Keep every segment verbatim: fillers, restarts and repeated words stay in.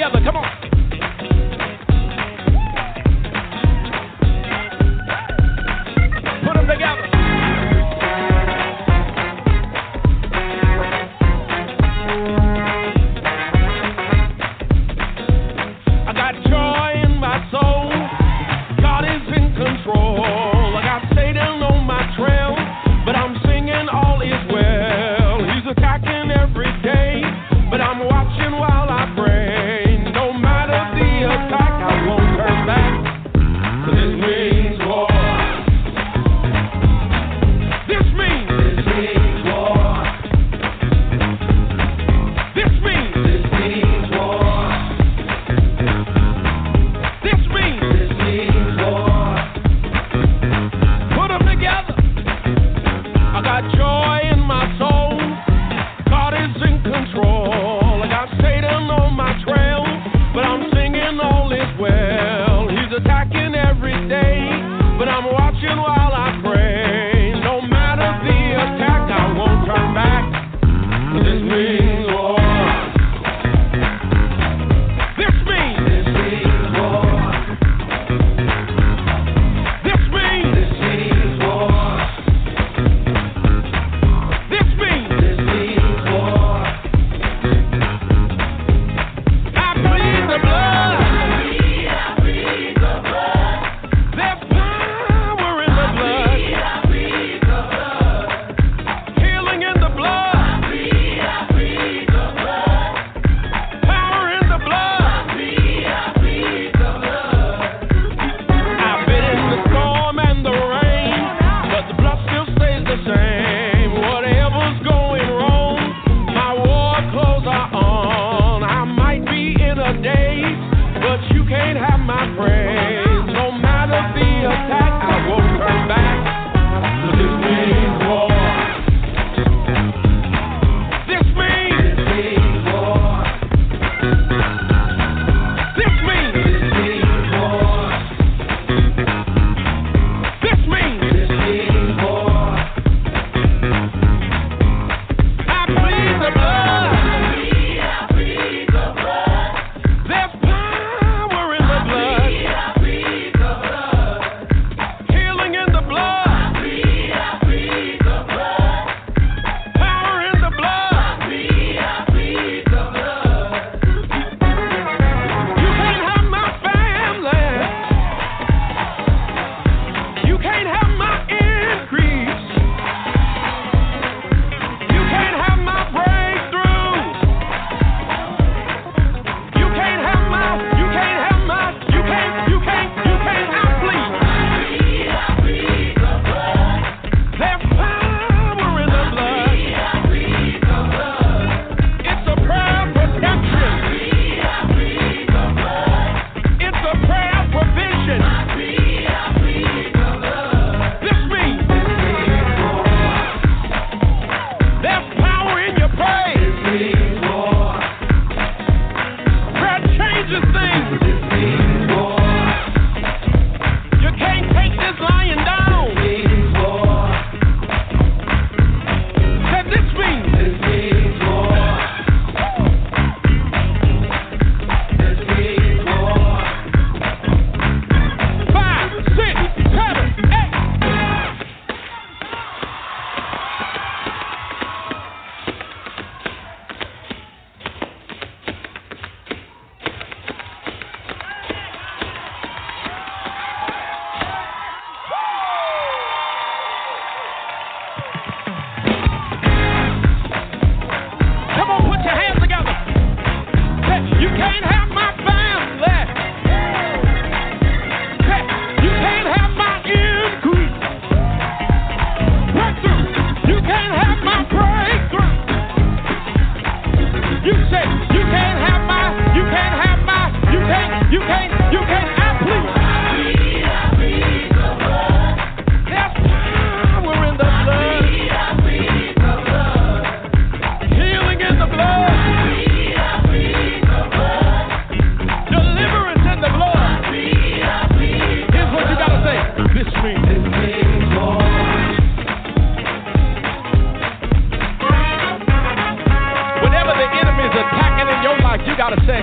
together. Come on. Put them together. I got joy in my soul. God is in control. I got Satan on my trail, but I'm singing all is well. He's attacking every day, but I'm watching while I pray. No matter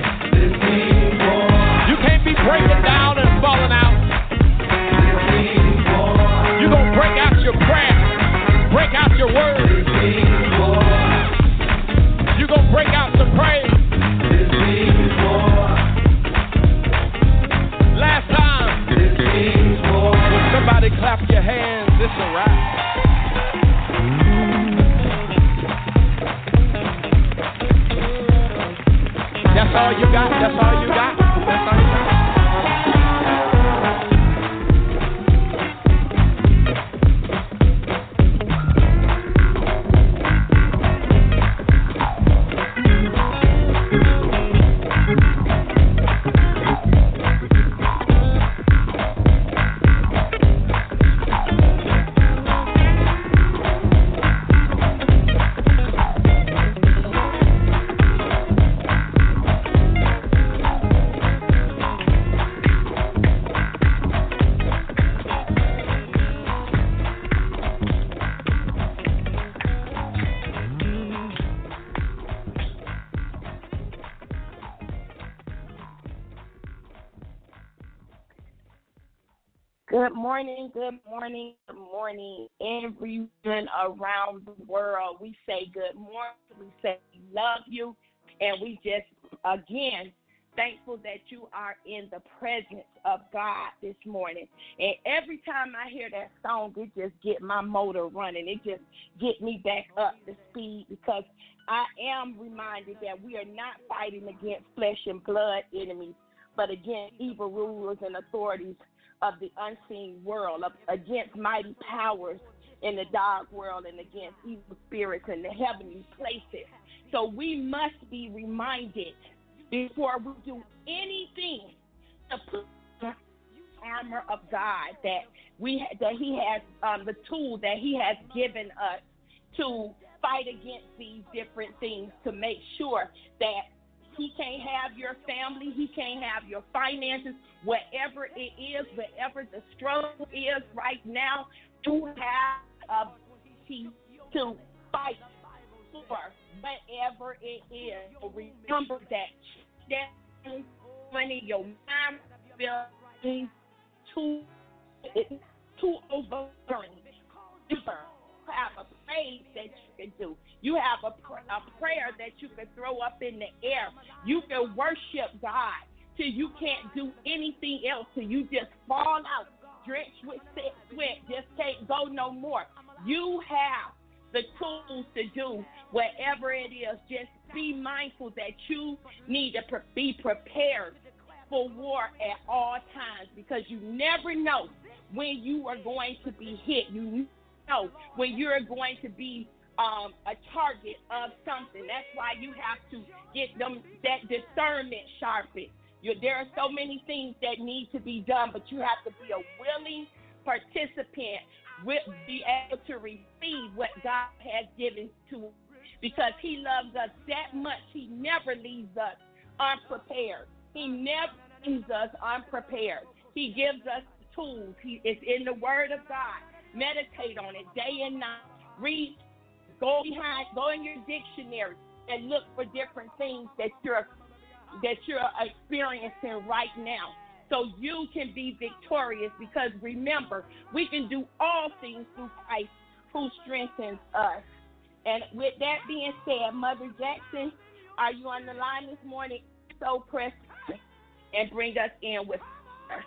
You can't be breaking down and falling out. You're going to break out your prayer, break out your word. You're going to break out some praise. Last time, when somebody clap your hands, it's a wrap. That's all you got? That's all you got? That's all you got? Good morning, good morning, good morning, everyone around the world. We say good morning, we say we love you, and we just, again, thankful that you are in the presence of God this morning. And every time I hear that song, it just get my motor running. It just get me back up to speed because I am reminded that we are not fighting against flesh and blood enemies, but against evil rulers and authorities of the unseen world, of, against mighty powers in the dark world and against evil spirits in the heavenly places. So we must be reminded before we do anything to put the armor of God that we that He has um, the tool that He has given us to fight against these different things to make sure that He can't have your family, He can't have your finances, whatever it is, whatever the struggle is right now, you have a ability to fight for whatever it is. So remember that that's money, your mind, building, too, it's too overbearing. Have a praise that you can do. You have a, pr- a prayer that you can throw up in the air. You can worship God till you can't do anything else, till you just fall out, drenched with sweat, just can't go no more. You have the tools to do whatever it is. Just be mindful that you need to pre- be prepared for war at all times because you never know when you are going to be hit. You know when you're going to be um, a target of something. That's why you have to get them that discernment sharpened. You, there are so many things that need to be done, but you have to be a willing participant, with, be able to receive what God has given to us because He loves us that much. He never leaves us unprepared. He never leaves us unprepared. He gives us the tools. He, it's in the Word of God. Meditate on it day and night. Read, go behind, go in your dictionary and look for different things that you're that you're experiencing right now, so you can be victorious. Because remember, we can do all things through Christ who strengthens us. And with that being said, Mother Jackson, are you on the line this morning? So press and bring us in with her.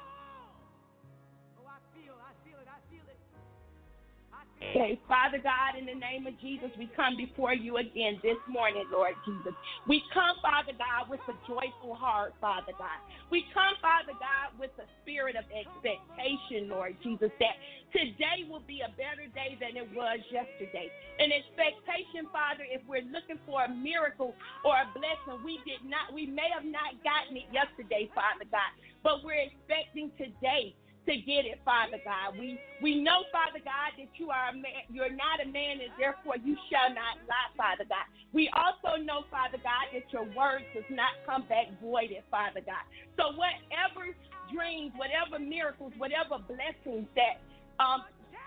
Okay, Father God, in the name of Jesus, we come before you again this morning, Lord Jesus. We come, Father God, with a joyful heart, Father God. We come, Father God, with a spirit of expectation, Lord Jesus, that today will be a better day than it was yesterday. An expectation, Father, if we're looking for a miracle or a blessing, we did not, we may have not gotten it yesterday, Father God, but we're expecting today to get it, Father God. We we know, Father God, that you are a man, you're not a man, and therefore you shall not lie, Father God. We also know, Father God, that your word does not come back voided, Father God. So whatever dreams, whatever miracles, whatever blessings that um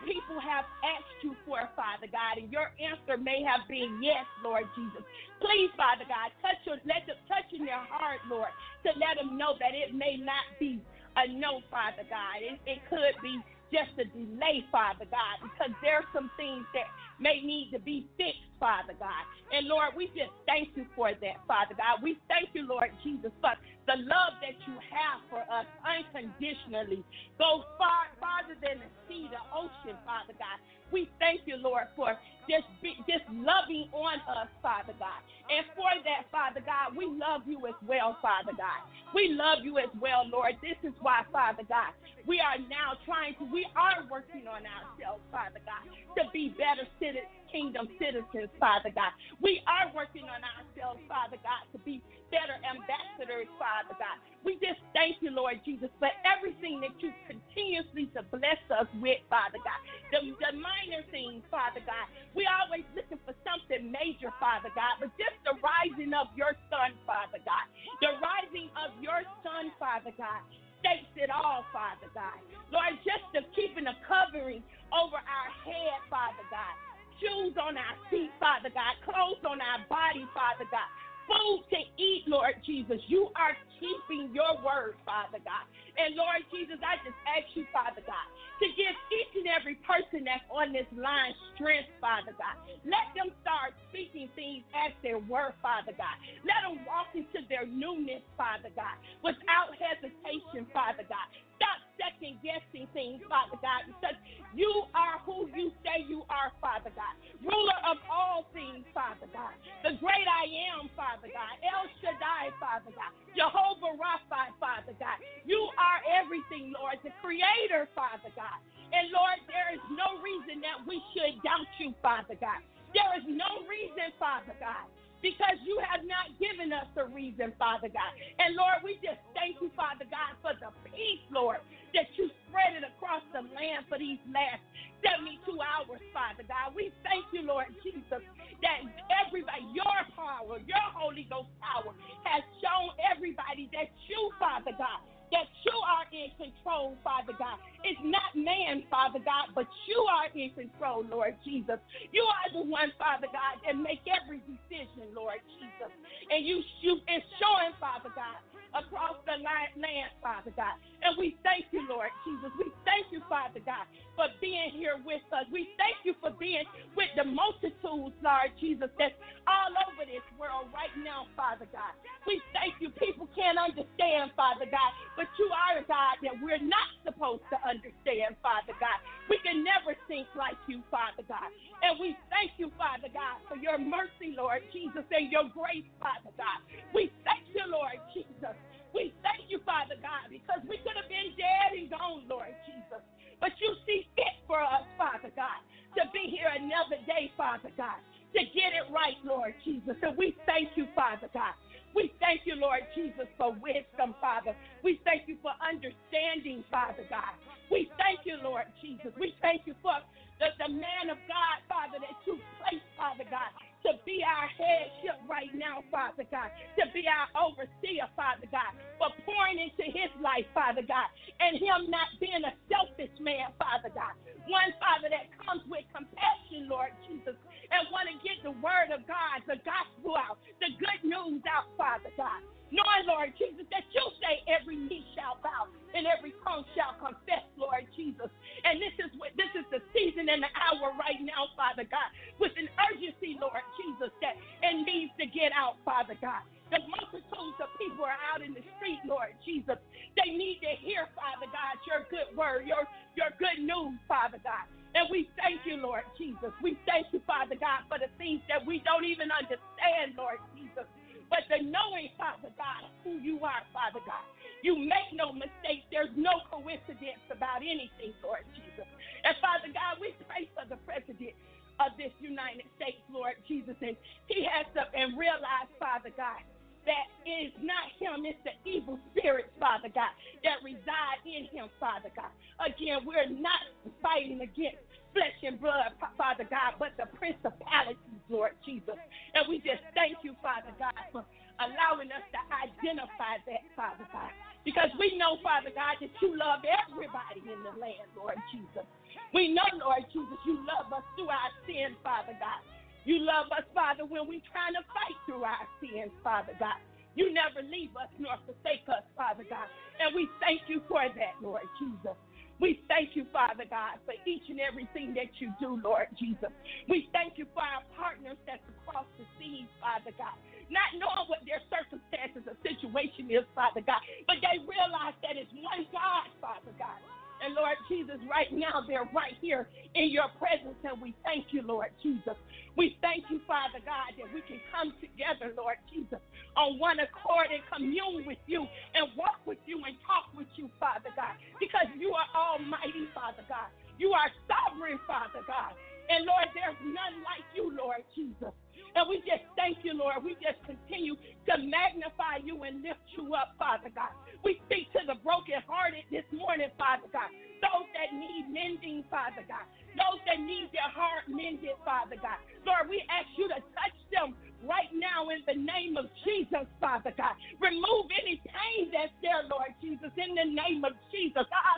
people have asked you for, Father God, and your answer may have been yes, Lord Jesus. Please, Father God, touch your, let them touch in their heart, Lord, to let them know that it may not be a no, Father God. It, it could be just a delay, Father God, because there are some things that may need to be fixed, Father God. And Lord, we just thank you for that, Father God. We thank you, Lord Jesus, for the love that you have for us unconditionally. Goes far farther than the sea, the ocean, Father God. We thank you, Lord, for just be, just loving on us, Father God. And for that, Father God, we love you as well, Father God. We love you as well, Lord. This is why, Father God, we are now trying to, we are working on ourselves, Father God, to be better citizens, kingdom citizens, Father God. We are working on ourselves, Father God, to be better ambassadors, Father God. We just thank you, Lord Jesus, for everything that you continuously to bless us with, Father God. The, the minor things, Father God. We always looking for something major, Father God, but just the rising of your son, Father God. The rising of your son, Father God, states it all, Father God. Lord, just the keeping a covering over our head, Father God. Shoes on our feet, Father God. Clothes on our body, Father God. Food to eat, Lord Jesus. You are keeping your word, Father God. And Lord Jesus, I just ask you, Father God, to give each and every person that's on this line strength, Father God. Let them start speaking things as they were, Father God. Let them walk into their newness, Father God, without hesitation, Father God. Stop second guessing things, Father God, because you are who you say you are, Father God. Ruler of all things, Father God. The great I am, Father God. El Shaddai, Father God. Jehovah Rapha, Father God. You are everything, Lord. The creator, Father God. And Lord, there is no reason that we should doubt you, Father God. There is no reason, Father God, because you have not given us a reason, Father God. And Lord, we just thank you, Father God, for the peace, Lord, that you spread it across the land for these last seventy-two hours, Father God. We thank you, Lord Jesus, that everybody, your power, your Holy Ghost power has shown everybody that you, Father God, that you are in control, Father God. It's not man, Father God, but you are in control, Lord Jesus. You are the one, Father God, that make every decision, Lord Jesus. And you, you it's showing, Father God, across the land, Father God. And we thank you, Lord Jesus. We thank you, Father God, for being here with us. We thank you for being with the multitudes, Lord Jesus, that's all over this world right now, Father God. We thank you. People can't understand, Father God, but you are a God that we're not supposed to understand, Father God. We can never think like you, Father God. And we thank you, Father God, for your mercy, Lord Jesus, and your grace, Father God. We thank you, Lord Jesus. We thank you, Father God, because we could have been dead and gone, Lord Jesus. But you see fit for us, Father God, to be here another day, Father God, to get it right, Lord Jesus. And we thank you, Father God. We thank you, Lord Jesus, for wisdom, Father. We thank you for understanding, Father God. We thank you, Lord Jesus. We thank you for the, the man of God, Father, that you placed, Father God, to be our headship right now, Father God, to be our overseer, Father God, for pouring into his life, Father God, and him not being a selfish man, Father God. One, Father, that comes with compassion, Lord Jesus, and want to get the word of God, the gospel out, the good news out, Father God. Knowing, Lord Jesus, that you say every knee shall bow and every tongue shall confess, Lord Jesus. And this is what this is the season and the hour right now, Father God, with an urgency, Lord Jesus, that it needs to get out, Father God. The multitudes of people are out in the street, Lord Jesus. They need to hear, Father God, your good word, your, your good news, Father God. And we thank you, Lord Jesus. We thank you, Father God, for the things that we don't even understand, Lord Jesus. But the knowing, Father God, who you are, Father God. You make no mistakes. There's no coincidence about anything, Lord Jesus. And Father God, we pray for the president of this United States, Lord Jesus. And he has to and realize, Father God, that it is not him, it's the evil spirits, Father God, that reside in him, Father God. Again, we're not fighting against flesh and blood, Father God, but the principalities, Lord Jesus. And we just thank you, Father God, for allowing us to identify that, Father God. Because we know, Father God, that you love everybody in the land, Lord Jesus. We know, Lord Jesus, you love us through our sins, Father God. You love us, Father, when we're trying to fight through our sins, Father God. You never leave us nor forsake us, Father God. And we thank you for that, Lord Jesus. We thank you, Father God, for each and everything that you do, Lord Jesus. We thank you for our partners that's across the seas, Father God. Not knowing what their circumstances or situation is, Father God, but they realize that it's one God, Father God. And Lord Jesus, right now they're right here in your presence, and we thank you, Lord Jesus. We thank you, Father God, that we can come together, Lord Jesus, on one accord and commune with you and walk with you and talk with you, Father God, because you are almighty, Father God. You are sovereign, Father God. And Lord, there's none like you, Lord Jesus. And we just thank you, Lord. We just continue to magnify you and lift you up, Father God. We speak to the brokenhearted this morning, Father God. Those that need mending, Father God. Those that need their heart mended, Father God. Lord, we ask you to touch them right now in the name of Jesus, Father God. Remove any pain that's there, Lord Jesus, in the name of Jesus.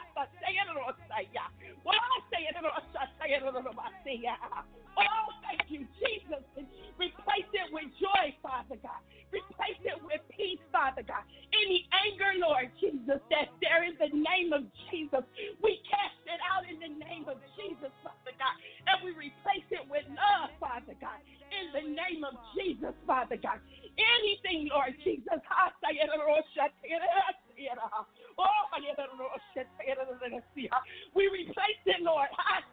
Oh, thank you, Jesus. Replace it with joy, Father God. Replace it with peace, Father God. Any anger, Lord Jesus, that's there in the name of Jesus, we cast it out in the name of Jesus, Father God. And we replace it with love, Father God, in the name of Jesus, Father God. Anything, Lord Jesus, we replace it, Lord.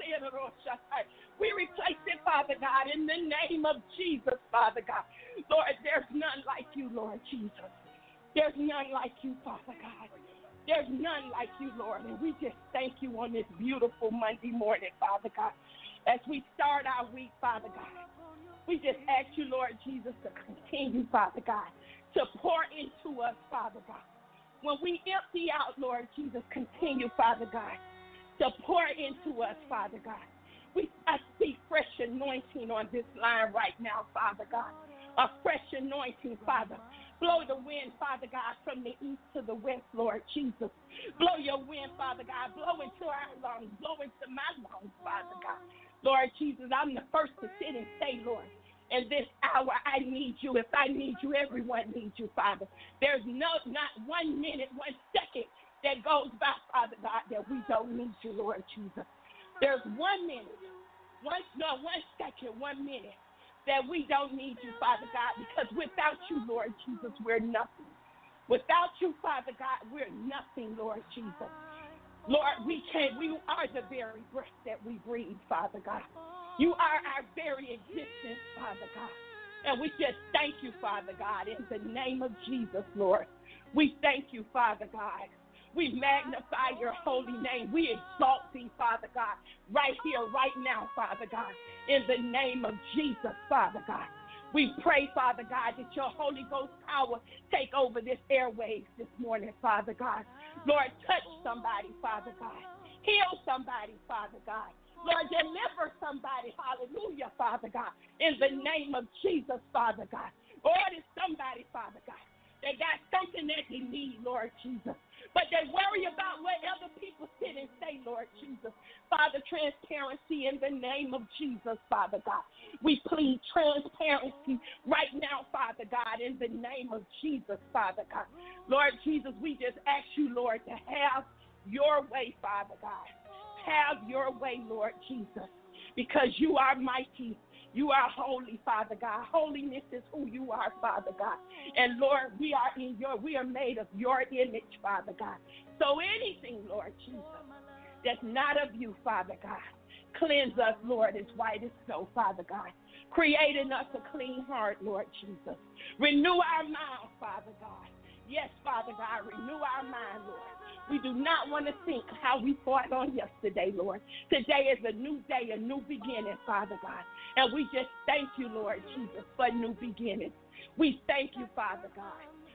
We replace it, Father God, in the name of Jesus, Father God. Lord, there's none like you, Lord Jesus. There's none like you, Father God. There's none like you, Lord. And we just thank you on this beautiful Monday morning, Father God. As we start our week, Father God, we just ask you, Lord Jesus, to continue, Father God, to pour into us, Father God. When we empty out, Lord Jesus, continue, Father God, to pour into us, Father God. We I see fresh anointing on this line right now, Father God. A fresh anointing, Father. Blow the wind, Father God, from the east to the west, Lord Jesus. Blow your wind, Father God. Blow into our lungs. Blow into my lungs, Father God. Lord Jesus, I'm the first to sit and say, Lord, in this hour, I need you. If I need you, everyone needs you, Father. There's no, not one minute, one second that goes by, Father God, that we don't need you, Lord Jesus. There's one minute, one, no, one second, one minute that we don't need you, Father God, because without you, Lord Jesus, we're nothing. Without you, Father God, we're nothing, Lord Jesus. Lord, we can't, we are the very breath that we breathe, Father God. You are our very existence, Father God. And we just thank you, Father God, in the name of Jesus, Lord. We thank you, Father God. We magnify your holy name. We exalt thee, Father God, right here, right now, Father God, in the name of Jesus, Father God. We pray, Father God, that your Holy Ghost power take over this airwaves this morning, Father God. Lord, touch somebody, Father God. Heal somebody, Father God. Lord, deliver somebody, hallelujah, Father God, in the name of Jesus, Father God. Lord, it's somebody, Father God, that got something that they need, Lord Jesus. But they worry about what other people sit and say, Lord Jesus. Father, transparency in the name of Jesus, Father God. We plead transparency right now, Father God, in the name of Jesus, Father God. Lord Jesus, we just ask you, Lord, to have your way, Father God. Have your way, Lord Jesus, because you are mighty. You are holy, Father God. Holiness is who you are, Father God. And Lord, we are in your, we are made of your image, Father God. So anything, Lord Jesus, that's not of you, Father God, cleanse us, Lord, as white as snow, Father God. Create in us a clean heart, Lord Jesus. Renew our mind, Father God. Yes, Father God, renew our mind, Lord. We do not want to think how we fought on yesterday, Lord. Today is a new day, a new beginning, Father God. And we just thank you, Lord Jesus, for new beginnings. We thank you, Father God.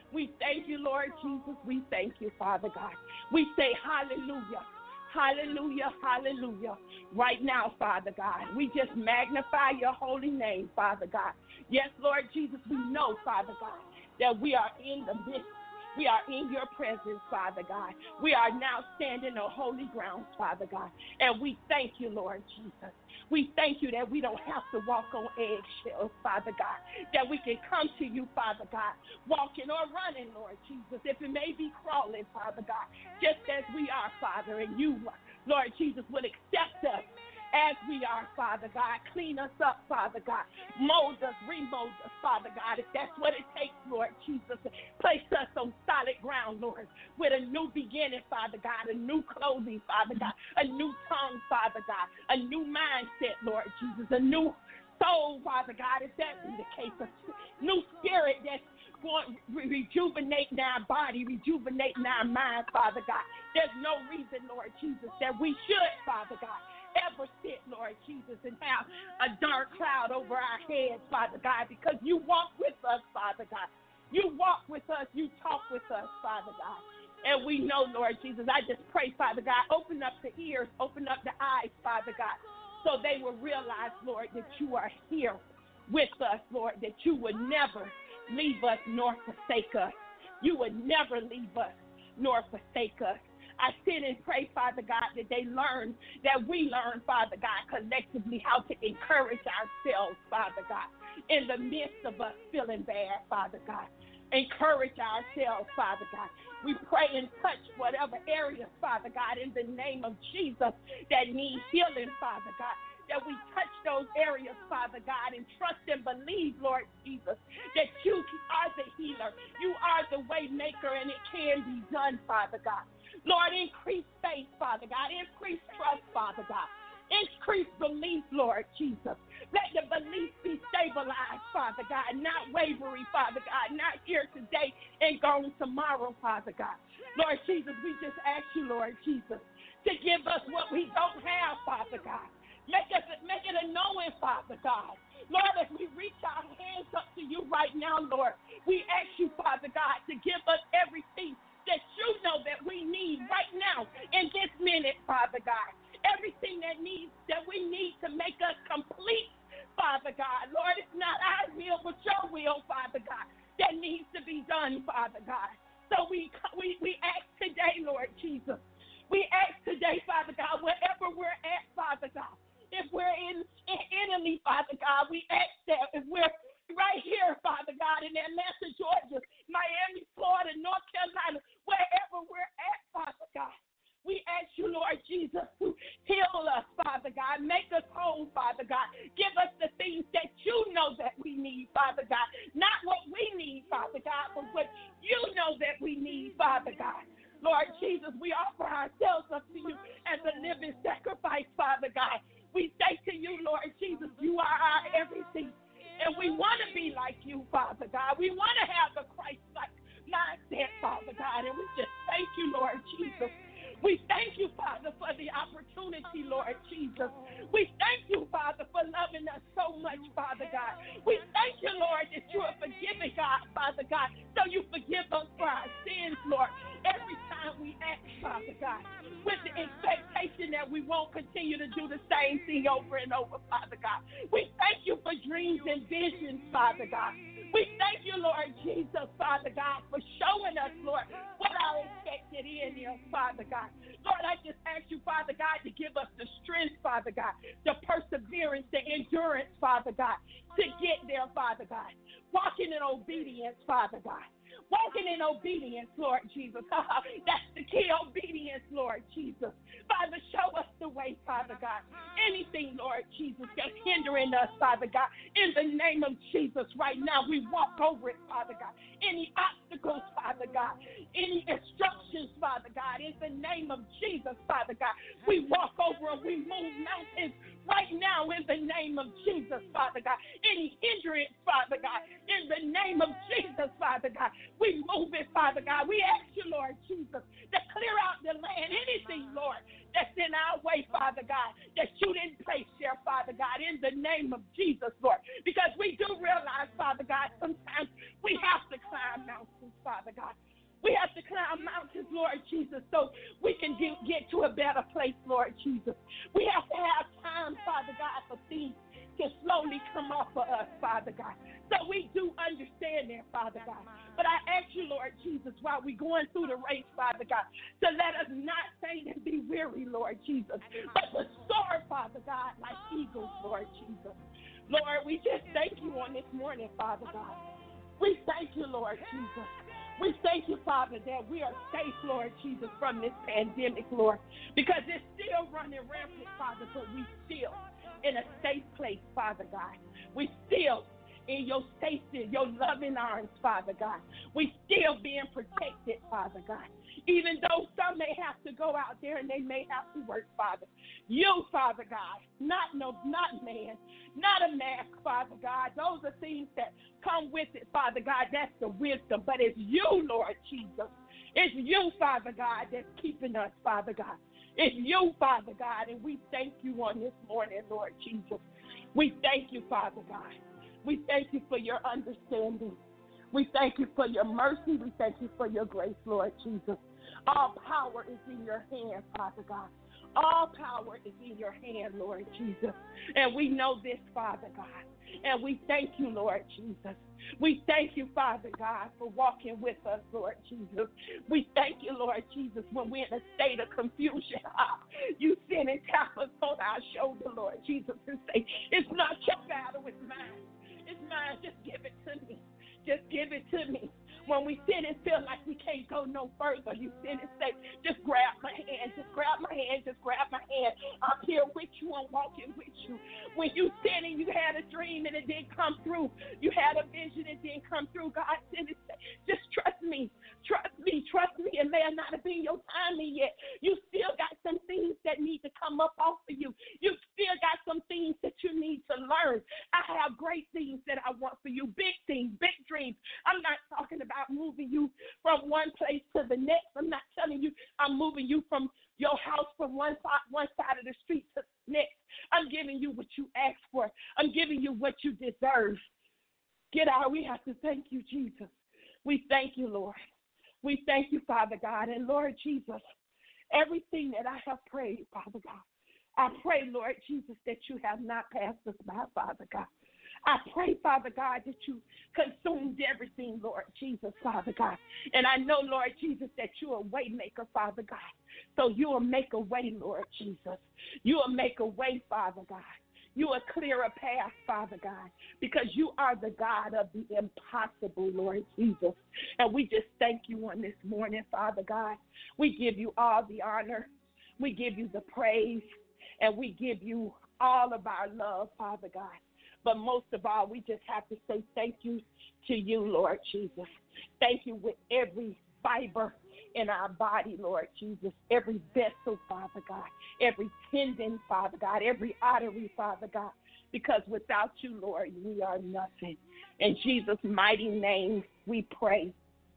We thank you, Lord Jesus. We thank you, Father God. We say hallelujah. Hallelujah, hallelujah. Right now, Father God, we just magnify your holy name, Father God. Yes, Lord Jesus, we know, Father God, that we are in the midst. We are in your presence, Father God. We are now standing on holy ground, Father God. And we thank you, Lord Jesus. We thank you that we don't have to walk on eggshells, Father God, that we can come to you, Father God, walking or running, Lord Jesus, if it may be crawling, Father God, just as we are, Father, and you, Lord Jesus, will accept us as we are, Father God. Clean us up, Father God. Mold us, remold us, Father God, if that's what it takes, Lord Jesus. Place us on solid ground, Lord, with a new beginning, Father God, a new clothing, Father God, a new tongue, Father God, a new mindset, Lord Jesus, a new soul, Father God, if that be the case, a new spirit that's going rejuvenating our body, rejuvenating our mind, Father God. There's no reason, Lord Jesus, that we should, Father God, ever sit, Lord Jesus, and have a dark cloud over our heads, Father God, because you walk with us, Father God. You walk with us. You talk with us, Father God. And we know, Lord Jesus, I just pray, Father God, open up the ears, open up the eyes, Father God, so they will realize, Lord, that you are here with us, Lord, that you would never leave us nor forsake us. You would never leave us nor forsake us. I sit and pray, Father God, that they learn, that we learn, Father God, collectively how to encourage ourselves, Father God, in the midst of us feeling bad, Father God. Encourage ourselves, Father God. We pray and touch whatever areas, Father God, in the name of Jesus that need healing, Father God. That we touch those areas, Father God, and trust and believe, Lord Jesus, that you are the healer. You are the way maker, and it can be done, Father God. Lord, increase faith, Father God. Increase trust, Father God. Increase belief, Lord Jesus. Let the belief be stabilized, Father God, not wavering, Father God, not here today and gone tomorrow, Father God. Lord Jesus, we just ask you, Lord Jesus, to give us what we don't have, Father God. Make us make it a knowing, Father God. Lord, as we reach our hands up to you right now, Lord, we ask you, Father God, to give us everything that you know that we need right now in this minute, Father God. Everything that needs that we need to make us complete, Father God. Lord, it's not our will, but your will, Father God, that needs to be done, Father God. So we we, we ask today, Lord Jesus. We ask today, Father God, wherever we're at, Father God. If we're in, in Italy, Father God, we ask that. If we're right here, Father God, in Atlanta, Georgia, Miami, Florida, North Carolina, wherever we're at, Father God, we ask you, Lord Jesus, to heal us, Father God. Make us whole, Father God. Give us the things that you know that we need, Father God. Not what we need, Father God, but what you know that we need, Father God. Lord Jesus, we offer ourselves up to you as a living sacrifice, Father God. We say to you, Lord Jesus, you are our everything. And we want to be like you, Father God. We want to have the Christ-like mindset, Father God. And we just thank you, Lord Jesus. We thank you, Father, for the opportunity, Lord Jesus. We thank you, Father, for loving us so much, Father God. We thank you, Lord, that you are forgiving, God, Father God. So you forgive us for our sins, Lord, every time we act, Father God, with the expectation that we won't continue to do the same thing over and over, Father God. We thank you for dreams and visions, Father God. We thank you, Lord Jesus, Father God, for showing us, Lord, what our expected end is, Father God. Lord, I just ask you, Father God, to give us the strength, Father God, the perseverance, the endurance, Father God, to get there, Father God. Walking in obedience, Father God. Walking in obedience, Lord Jesus. That's the key, obedience, Lord Jesus. Father, show us the way, Father God. Anything, Lord Jesus, that's hindering us, Father God. In the name of Jesus, right now, we walk over it, Father God. Any obstacles, Father God. Any instructions, Father God. In the name of Jesus, Father God. We walk over and we move mountains right now in the name of Jesus, Father God. Any hindrance, Father God. In the name of Jesus, Father God. We move it, Father God. We ask you, Lord Jesus, to clear out the land. Anything, Lord, that's in our way, Father God, that you didn't place there, Father God, in the name of Jesus, Lord. Because we do realize, Father God, sometimes we have to climb mountains, Father Lord Jesus, so we can get, get to a better place, Lord Jesus. We have to have time, Father God, for things to slowly come off for us, Father God. So we do understand that, Father God. But I ask you, Lord Jesus, while we're going through the race, Father God, to let us not faint and be weary, Lord Jesus, but to soar, Father God, like eagles, Lord Jesus. Lord, we just thank you on this morning, Father God. We thank you, Lord Jesus. We thank you, Father, that we are safe, Lord Jesus, from this pandemic, Lord, because it's still running rampant, Father, but we still in a safe place, Father God. We still in your safety, your loving arms, Father God. We still being protected, Father God. Even though some may have to go out there and they may have to work, Father. You, Father God, not no, not man, not a mask, Father God. Those are things that come with it, Father God. That's the wisdom. But it's you, Lord Jesus. It's you, Father God, that's keeping us, Father God. It's you, Father God, and we thank you on this morning, Lord Jesus. We thank you, Father God. We thank you for your understanding. We thank you for your mercy. We thank you for your grace, Lord Jesus. All power is in your hand, Father God. All power is in your hand, Lord Jesus. And we know this, Father God. And we thank you, Lord Jesus. We thank you, Father God, for walking with us, Lord Jesus. We thank you, Lord Jesus, when we're in a state of confusion. You sit and tap us on our shoulder, Lord Jesus, and say, it's not your battle, it's mine. It's mine. Just give it to me. Just give it to me. When we sit and feel like we can't go no further, you sit and say, just grab my hand, just grab my hand, just grab my hand. I'm here with you, I'm walking with you. When you sit and you had a dream and it didn't come through, you had a vision and it didn't come through, God said, just trust me, trust me, trust me. It may not have been your timing yet. You still got some things that need to come up off of you. You still got some things that you need to learn. I have great things that I want for you, big things, big dreams. I'm not talking about moving you from one place to the next. I'm not telling you I'm moving you from your house from one side, one side of the street to the next. I'm giving you what you asked for. I'm giving you what you deserve. Get out. We have to thank you, Jesus. We thank you, Lord. We thank you, Father God. And Lord Jesus, everything that I have prayed, Father God, I pray, Lord Jesus, that you have not passed us by, Father God. I pray, Father God, that you consumed everything, Lord Jesus, Father God. And I know, Lord Jesus, that you're a way maker, Father God. So you will make a way, Lord Jesus. You will make a way, Father God. You will clear a path, Father God, because you are the God of the impossible, Lord Jesus. And we just thank you on this morning, Father God. We give you all the honor. We give you the praise. And we give you all of our love, Father God. But most of all, we just have to say thank you to you, Lord Jesus. Thank you with every fiber in our body, Lord Jesus, every vessel, Father God, every tendon, Father God, every artery, Father God, because without you, Lord, we are nothing. In Jesus' mighty name, we pray.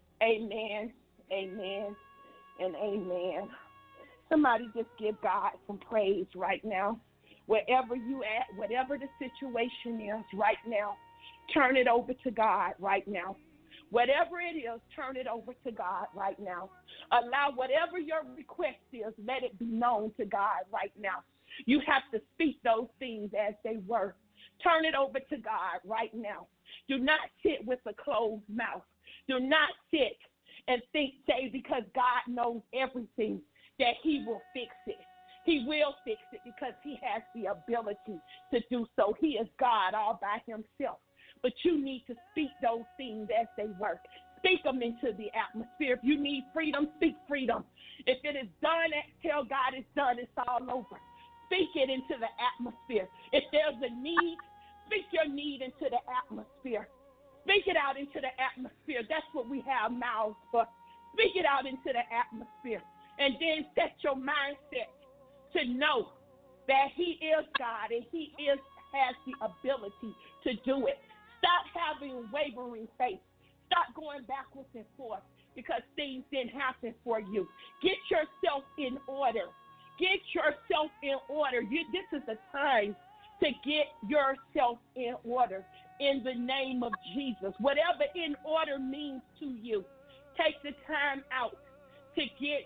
Amen, amen, and amen. Somebody just give God some praise right now. Wherever you at, whatever the situation is right now, turn it over to God right now. Whatever it is, turn it over to God right now. Allow whatever your request is, let it be known to God right now. You have to speak those things as they were. Turn it over to God right now. Do not sit with a closed mouth. Do not sit and think, say, because God knows everything, that he will fix it. He will fix it because he has the ability to do so. He is God all by himself. But you need to speak those things as they were. Speak them into the atmosphere. If you need freedom, speak freedom. If it is done, tell God it's done. It's all over. Speak it into the atmosphere. If there's a need, speak your need into the atmosphere. Speak it out into the atmosphere. That's what we have mouths for. Speak it out into the atmosphere. And then set your mindset to know that he is God and he is has the ability to do it. Stop having wavering faith. Stop going backwards and forth because things didn't happen for you. Get yourself in order. Get yourself in order. You, this is the time to get yourself in order in the name of Jesus. Whatever in order means to you, take the time out to get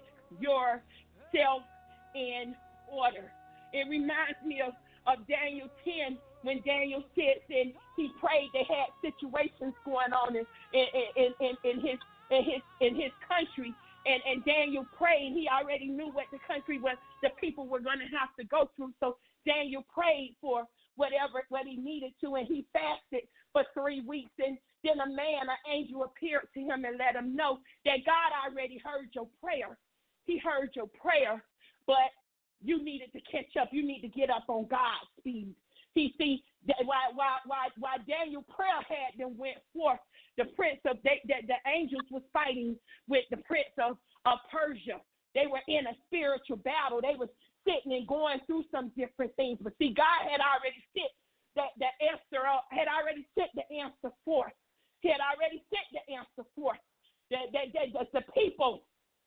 yourself in order. It reminds me of, of Daniel ten, when Daniel sits and he prayed. They had situations going on in, in, in, in, his, in, his, in his country. And, and Daniel prayed. He already knew what the country was, the people were going to have to go through. So Daniel prayed for whatever, what he needed to, and he fasted for three weeks. And then a man, an angel appeared to him and let him know that God already heard your prayer. He heard your prayer, but you needed to catch up. You need to get up on God's speed. He see why why why why Daniel prayer had them went forth. The prince of they, the, the angels was fighting with the prince of, of Persia. They were in a spiritual battle. They was sitting and going through some different things. But see, God had already set that the answer up, had already set the answer forth. He had already set the answer forth. The, the, the, the, the people,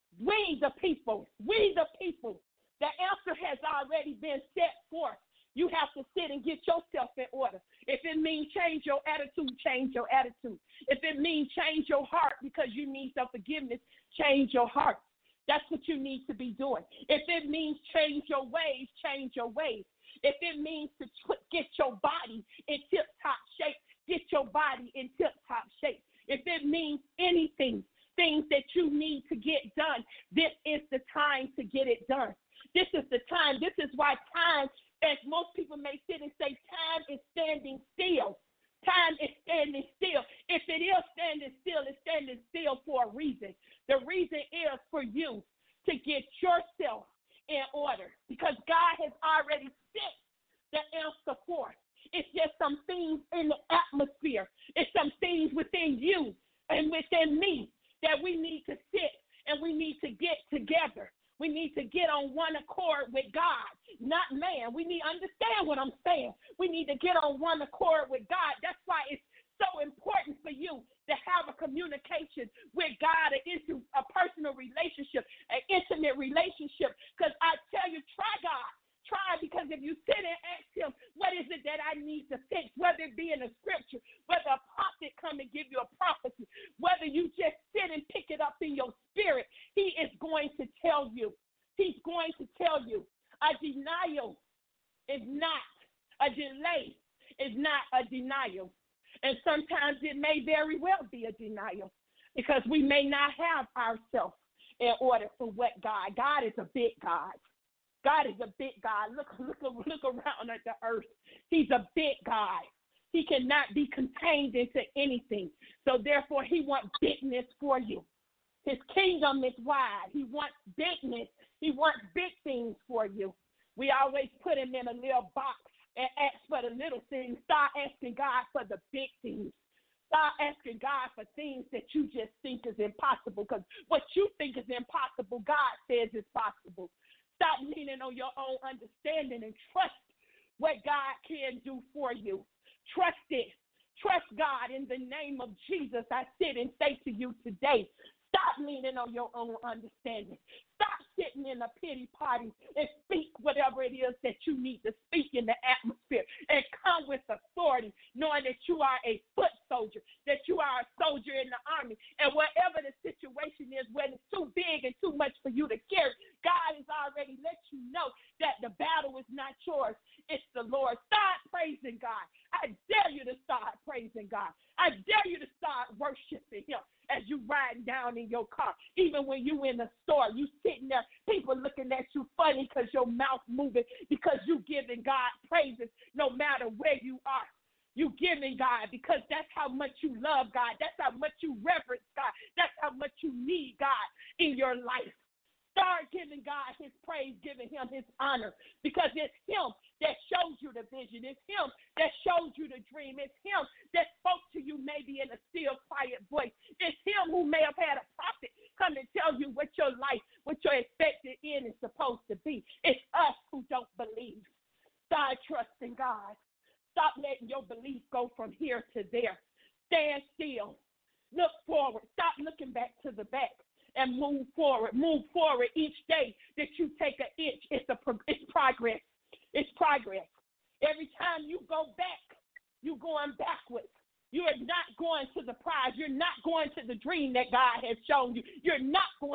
we the people, we the people, the answer has already been set forth. You have to sit and get yourself in order. If it means change your attitude, change your attitude. If it means change your heart because you need some forgiveness, change your heart. That's what you need to be doing. If it means change your ways, change your ways. If it means to get your body in tip-top shape, get your body in tip-top shape. If it means anything, things that you need to get done, this is the time to get it done. This is the time. This is why time, as most people may sit and say, time is standing still. Time is standing still. If it is standing still, it's standing still for a reason. The reason is for you to get yourself in order, because God has already set the answer forth. It's just some things in the atmosphere. It's some things within you and within me that we need to sit and we need to get together. We need to get on one accord with God, not man. We need to understand what I'm saying. We need to get on one accord with God. That's why it's so important for you to have a communication with God, a, a personal relationship, an intimate relationship. Because I tell you, try God. Try, because if you sit and ask him, what is it that I need to fix, whether it be in a scripture, whether a prophet come and give you a prophecy, whether you just sit and pick it up in your spirit, he is going to tell you. He's going to tell you. A denial is not a delay, is not a denial. And sometimes it may very well be a denial, because we may not have ourselves in order for what God. God is a big God. God is a big God. Look, look, look around at the earth. He's a big God. He cannot be contained into anything. So therefore, he wants bigness for you. His kingdom is wide. He wants bigness. He wants big things for you. We always put him in a little box and ask for the little things. Start asking God for the big things. Start asking God for things that you just think is impossible, because what you think is impossible, God says is possible. Stop leaning on your own understanding and trust what God can do for you. Trust it. Trust God in the name of Jesus. I sit and say to you today, stop leaning on your own understanding. Stop sitting in a pity party and speak whatever it is that you need to speak in the atmosphere, and come with authority, knowing that you are a foot soldier, that you are a soldier in the army. And whatever the situation is, when it's too big and too much for you to carry, God has already let you know that the battle is not yours, it's the Lord. Start praising God. I dare you to start praising God. I dare you to start worshiping him as you riding down in your car. Even when you in the store, you sitting there, people looking at you funny because your mouth moving, because you giving God praises no matter where you are. You giving God because that's how much you love God. That's how much you reverence God. That's how much you need God in your life. Start giving God his praise, giving him his honor, because it's him that shows you the vision. It's him that shows you the dream. It's him that spoke to you maybe in a still, quiet voice. It's him who may have had a prophet come and tell you what your life, what your expected end is supposed to be. It's us who don't believe. Start trusting God. Stop letting your belief go from here to there. Stand still. Look forward. Stop looking back to the back. And move forward. Move forward each day that you take an inch. It's a it's progress. It's progress. Every time you go back, you're going backwards. You are not going to the prize. You're not going to the dream that God has shown you. You're not going to the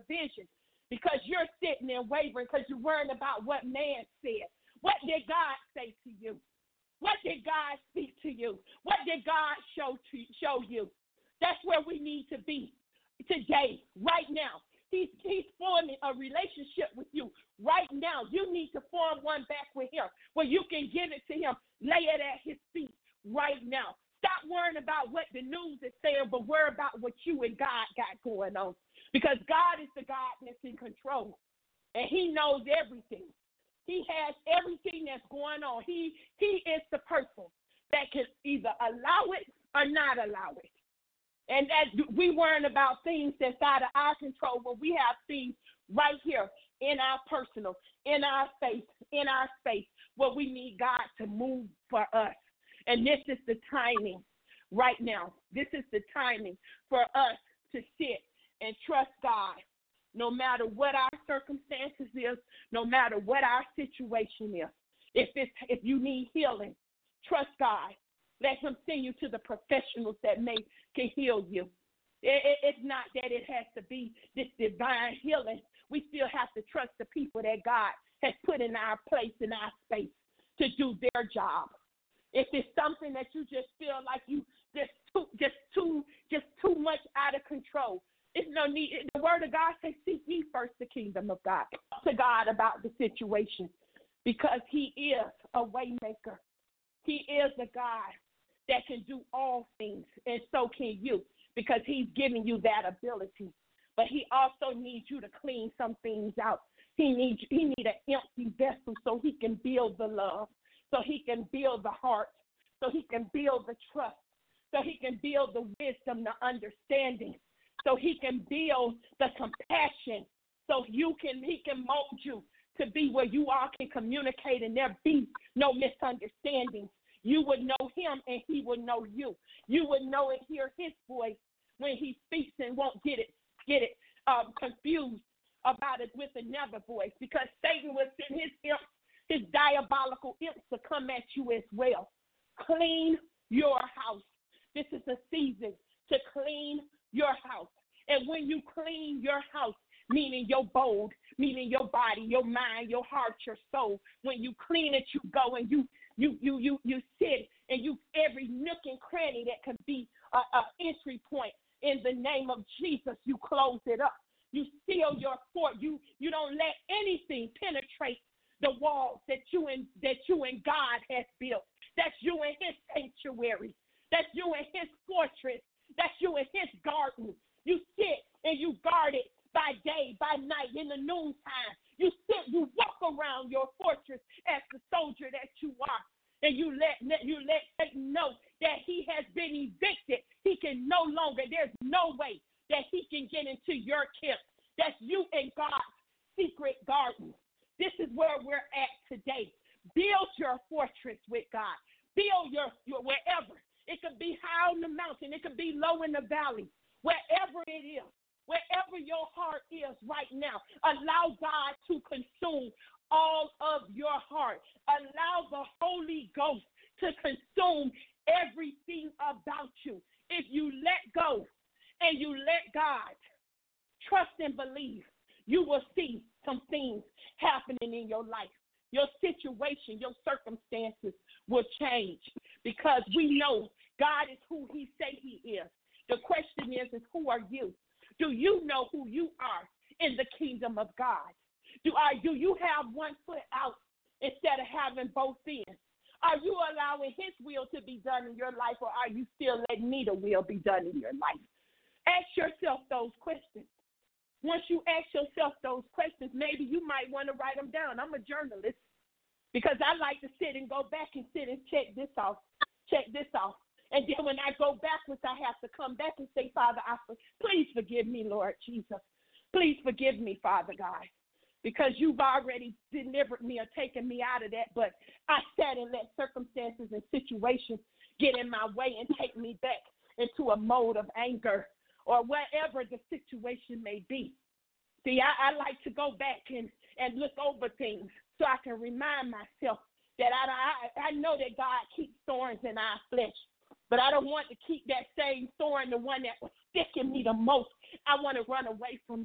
provision because you're sitting and wavering because you're worrying about what man said. What did God say to you? What did God speak to you? What did God show to show you? That's where we need to be today, right now. He's, he's forming a relationship with you right now. You need to form one back with him where you can give it to him, lay it at his feet right now. Stop worrying about what the news is saying, but worry about what you and God got going on. Because God is the God that's in control, and he knows everything. He has everything that's going on. He, he is the person that can either allow it or not allow it. And that we worrying about things that's out of our control when we have things right here in our personal, in our space, in our space, where we need God to move for us. And this is the timing right now. This is the timing for us to sit and trust God, no matter what our circumstances is, no matter what our situation is. If it's, if you need healing, trust God. Let him send you to the professionals that may can heal you. It, it, it's not that it has to be this divine healing. We still have to trust the people that God has put in our place, in our space, to do their job. If it's something that you just feel like you just too, just too, just too much out of control, it's no need. The word of God says, seek ye first the kingdom of God. Talk to God about the situation, because he is a way maker. He is a God that can do all things, and so can you, because he's giving you that ability. But he also needs you to clean some things out. He needs he need an empty vessel so he can build the love, so he can build the heart, so he can build the trust, so he can build the wisdom, the understanding, so he can build the compassion, so you can he can mold you to be where you all can communicate and there be no misunderstandings. You would know him and he would know you. You would know and hear his voice when he speaks and won't get it, get it um, confused about it with another voice, because Satan will send his imps, his diabolical imps to come at you as well. Clean your house. This is a season to clean your house. And when you clean your house, meaning your bold, meaning your body, your mind, your heart, your soul, when you clean it, you go and you You you you you sit and you every nook and cranny that can be a, a entry point in the name of Jesus, you close it up. You seal your fort. You you don't let anything penetrate the walls that you and that you and God has built. That's you in his sanctuary. That's you in his fortress. That's you in his garden. You sit and you guard it by day, by night, in the noontime. You sit, you walk around your fortress as the soldier that you are. And you let, let you let Satan know that he has been evicted. He can no longer, there's no way that he can get into your camp. That's you and God's secret garden. This is where we're at today. Build your fortress with God. Build your, your wherever. It could be high on the mountain. It could be low in the valley. Wherever it is. Wherever your heart is right now, allow God to consume all of your heart. Allow the Holy Ghost to consume everything about you. If you let go and you let God, trust and believe, you will see some things happening in your life. Your situation, your circumstances will change, because we know God is who he say he is. The question is, is who are you? Do you know who you are in the kingdom of God? Do, are, do you have one foot out instead of having both in? Are you allowing his will to be done in your life, or are you still letting neither will be done in your life? Ask yourself those questions. Once you ask yourself those questions, maybe you might want to write them down. I'm a journalist, because I like to sit and go back and sit and check this off, check this off. And then when I go backwards, I have to come back and say, Father, I, please forgive me, Lord Jesus. Please forgive me, Father God, because you've already delivered me or taken me out of that. But I sat and let circumstances and situations get in my way and take me back into a mode of anger or whatever the situation may be. See, I, I like to go back and, and look over things so I can remind myself that I, I, I know that God keeps thorns in our flesh. But I don't want to keep that same thorn, the one that was sticking me the most. I want to run away from that.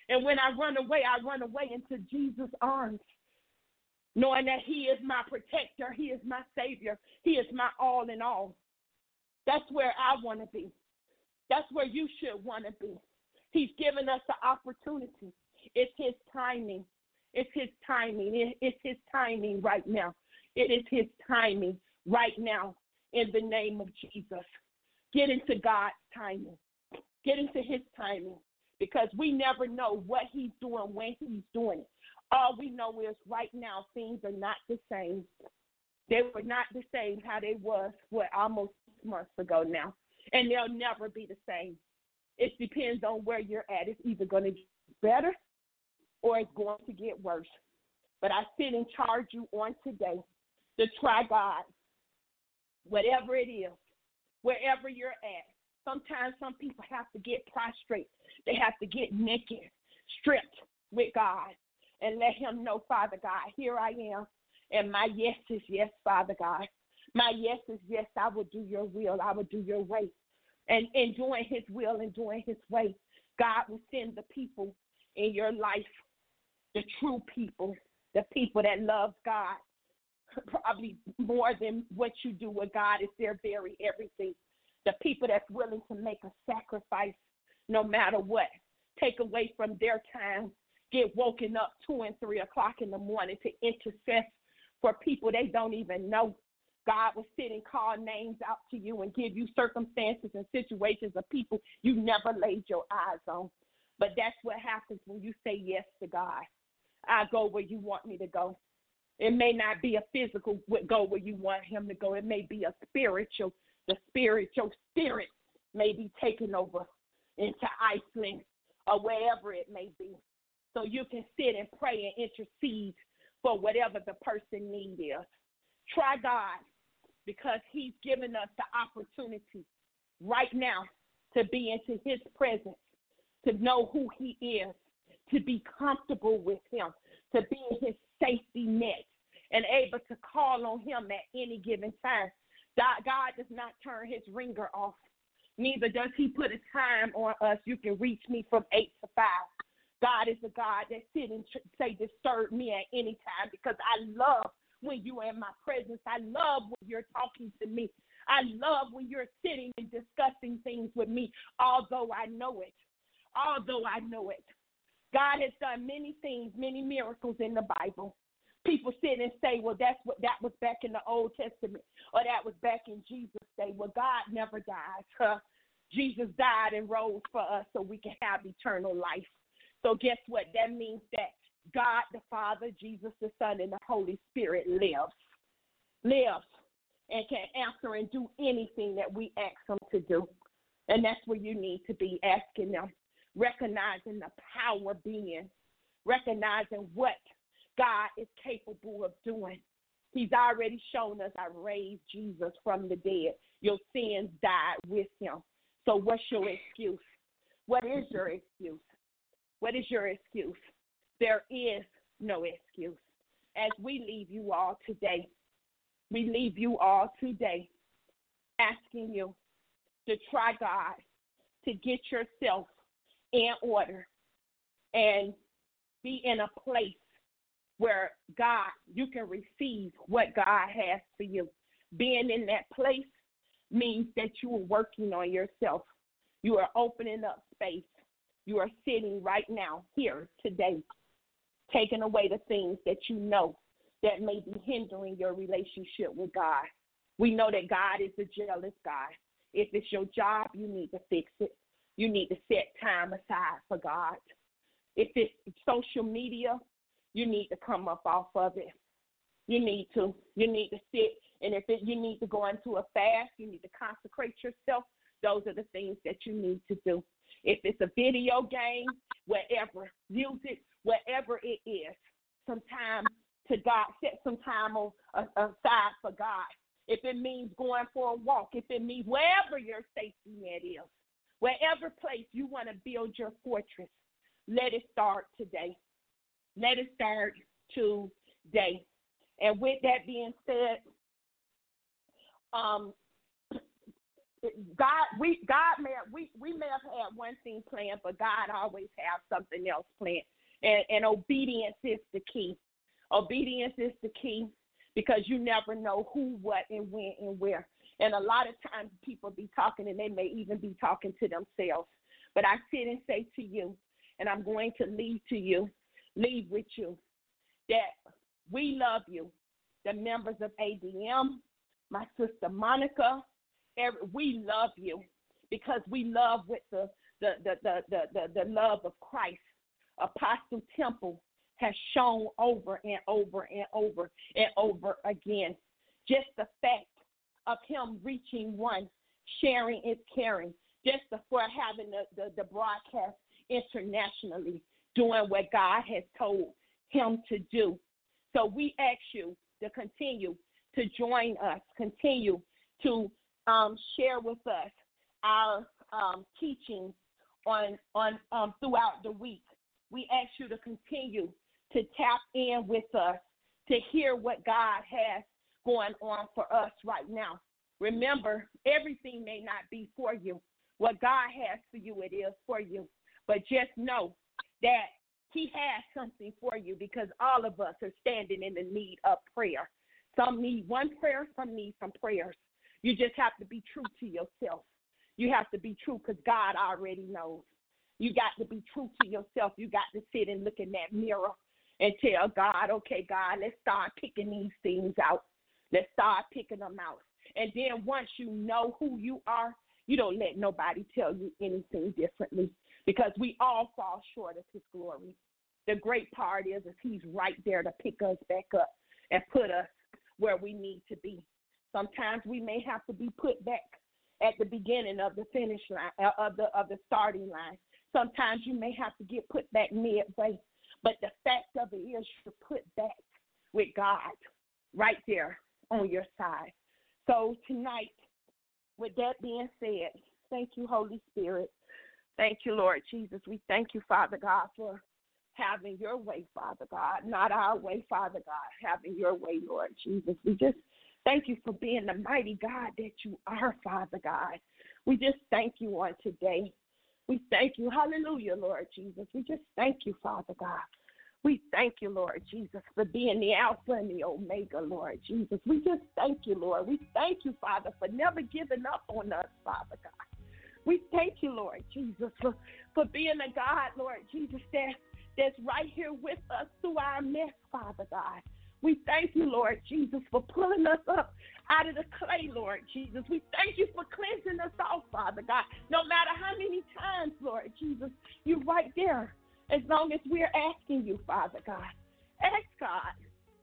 And when I run away, I run away into Jesus' arms, knowing that he is my protector, he is my savior, he is my all in all. That's where I want to be. That's where you should want to be. He's given us the opportunity. It's his timing. It's his timing. It's his timing right now. It is his timing right now in the name of Jesus. Get into God's timing. Get into his timing, because we never know what he's doing when he's doing it. All we know is right now things are not the same. They were not the same how they was, what, almost months ago now. And they'll never be the same. It depends on where you're at. It's either going to get better or it's going to get worse. But I sit and charge you on today to try God, whatever it is, wherever you're at. Sometimes some people have to get prostrate. They have to get naked, stripped with God, and let him know, Father God, here I am. And my yes is yes, Father God. My yes is yes, I will do your will. I will do your way. And in doing his will and doing his way, God will send the people in your life, the true people, the people that love God, probably more than what you do with God is their very everything. The people that's willing to make a sacrifice no matter what, take away from their time, get woken up two and three o'clock in the morning to intercess for people they don't even know. God will sit and call names out to you and give you circumstances and situations of people you never laid your eyes on. But that's what happens when you say yes to God. I go where you want me to go. It may not be a physical go where you want him to go. It may be a spiritual. The spiritual spirit may be taken over into Iceland or wherever it may be. So you can sit and pray and intercede for whatever the person need is. Try God, because he's given us the opportunity right now to be into his presence, to know who he is, to be comfortable with him, to be in his safety net, and able to call on him at any given time. God, God does not turn his ringer off. Neither does he put a time on us. You can reach me from eight to five. God is a God that sit and say, disturb me at any time, because I love when you are in my presence. I love when you're talking to me. I love when you're sitting and discussing things with me, although I know it. Although I know it. God has done many things, many miracles in the Bible. People sit and say, well, that's what that was back in the Old Testament, or that was back in Jesus' day. Well, God never dies. Huh? Jesus died and rose for us so we can have eternal life. So guess what? That means that God the Father, Jesus the Son, and the Holy Spirit lives, lives, and can answer and do anything that we ask him to do. And that's where you need to be, asking them, recognizing the power being, recognizing what God is capable of doing. He's already shown us, I raised Jesus from the dead. Your sins died with him. So what's your excuse? What is your excuse? What is your excuse? There is no excuse. As we leave you all today, we leave you all today asking you to try God, to get yourself in order and be in a place where God, you can receive what God has for you. Being in that place means that you are working on yourself. You are opening up space. You are sitting right now, here, today, taking away the things that you know that may be hindering your relationship with God. We know that God is a jealous God. If it's your job, you need to fix it. You need to set time aside for God. If it's social media, you need to come up off of it. You need to. You need to sit, and if it, you need to go into a fast, you need to consecrate yourself. Those are the things that you need to do. If it's a video game, whatever, music, whatever it is, some time to God, set some time on, uh, aside for God. If it means going for a walk, if it means wherever your safety net is, wherever place you want to build your fortress, let it start today. Let it start today. And with that being said, um, God, we God may we we may have had one thing planned, but God always has something else planned. And, and obedience is the key. Obedience is the key because you never know who, what, and when, and where. And a lot of times people be talking, and they may even be talking to themselves. But I sit and say to you, and I'm going to leave to you, leave with you, that we love you, the members of A D M, my sister Monica. Every, we love you because we love with the the, the, the, the, the the love of Christ. Apostle Temple has shown over and over and over and over again. Just the fact of him reaching one, sharing is caring. Just the, for having the, the, the broadcast internationally, doing what God has told him to do. So we ask you to continue to join us, continue to Um, share with us our um, teachings on on um, throughout the week. We ask you to continue to tap in with us to hear what God has going on for us right now. Remember, everything may not be for you. What God has for you, it is for you. But just know that he has something for you because all of us are standing in the need of prayer. Some need one prayer, some need some prayers. You just have to be true to yourself. You have to be true because God already knows. You got to be true to yourself. You got to sit and look in that mirror and tell God, okay, God, let's start picking these things out. Let's start picking them out. And then once you know who you are, you don't let nobody tell you anything differently because we all fall short of his glory. The great part is, is he's right there to pick us back up and put us where we need to be. Sometimes we may have to be put back at the beginning of the finish line, uh, of the of the starting line. Sometimes you may have to get put back midway. But the fact of it is you're put back with God right there on your side. So tonight, with that being said, thank you, Holy Spirit. Thank you, Lord Jesus. We thank you, Father God, for having your way, Father God. Not our way, Father God, having your way, Lord Jesus. We just thank you for being the mighty God that you are, Father God. We just thank you on today. We thank you. Hallelujah, Lord Jesus. We just thank you, Father God. We thank you, Lord Jesus, for being the Alpha and the Omega, Lord Jesus. We just thank you, Lord. We thank you, Father, for never giving up on us, Father God. We thank you, Lord Jesus, for, for being a God, Lord Jesus, that, that's right here with us through our mess, Father God. We thank you, Lord Jesus, for pulling us up out of the clay, Lord Jesus. We thank you for cleansing us off, Father God. No matter how many times, Lord Jesus, you're right there as long as we're asking you, Father God. Ask God.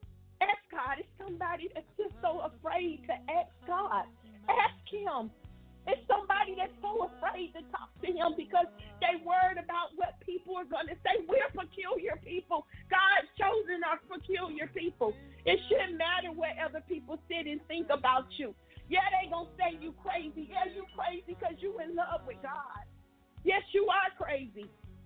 Ask God. It's somebody that's just so afraid to ask God. Ask him. It's somebody that's so afraid to talk to him because they worried about what people are going to say. We're peculiar people. God's chosen our peculiar people. It shouldn't matter what other people sit and think about you. Yeah, they going to say you crazy. Yeah, you crazy because you in love with God. Yes, you are crazy.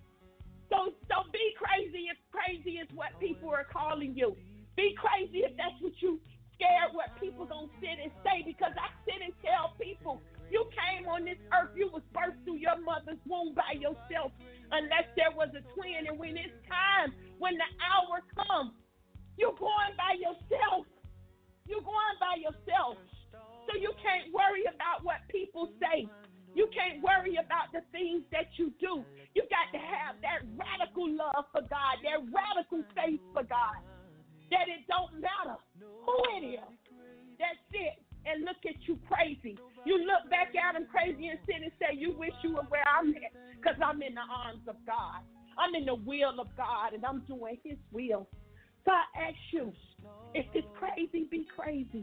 So, so be crazy if crazy is what people are calling you. Be crazy if that's what you scared what people going to sit and say because I sit and tell people, you came on this earth, you was birthed through your mother's womb by yourself unless there was a twin. And when it's time, when the hour comes, you're going by yourself. You're going by yourself. So you can't worry about what people say. You can't worry about the things that you do. You got to have that radical love for God, that radical faith for God, that it don't matter who it is. That's it. And look at you crazy. You look back at them crazy and sit and say, you wish you were where I'm at because I'm in the arms of God. I'm in the will of God, and I'm doing his will. So I ask you, if it's crazy, be crazy.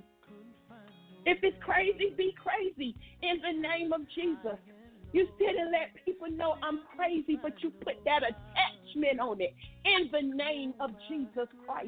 If it's crazy, be crazy in the name of Jesus. You sit and let people know I'm crazy, but you put that attachment on it in the name of Jesus Christ.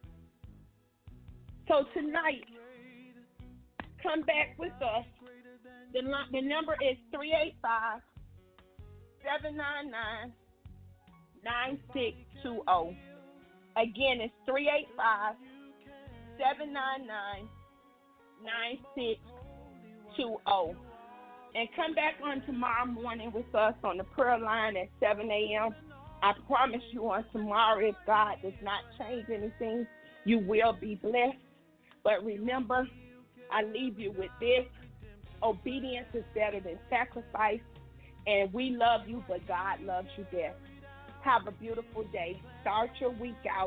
So tonight, come back with us. The, the number is three eight five, seven nine nine, nine six two zero. Again, it's three eight five, seven nine nine, nine six two zero. And come back on tomorrow morning with us on the prayer line at seven a.m. I promise you on tomorrow, if God does not change anything, you will be blessed. But remember, I leave you with this. Obedience is better than sacrifice. And we love you, but God loves you best. Have a beautiful day. Start your week out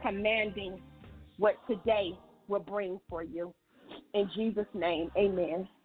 commanding what today will bring for you. In Jesus' name, amen.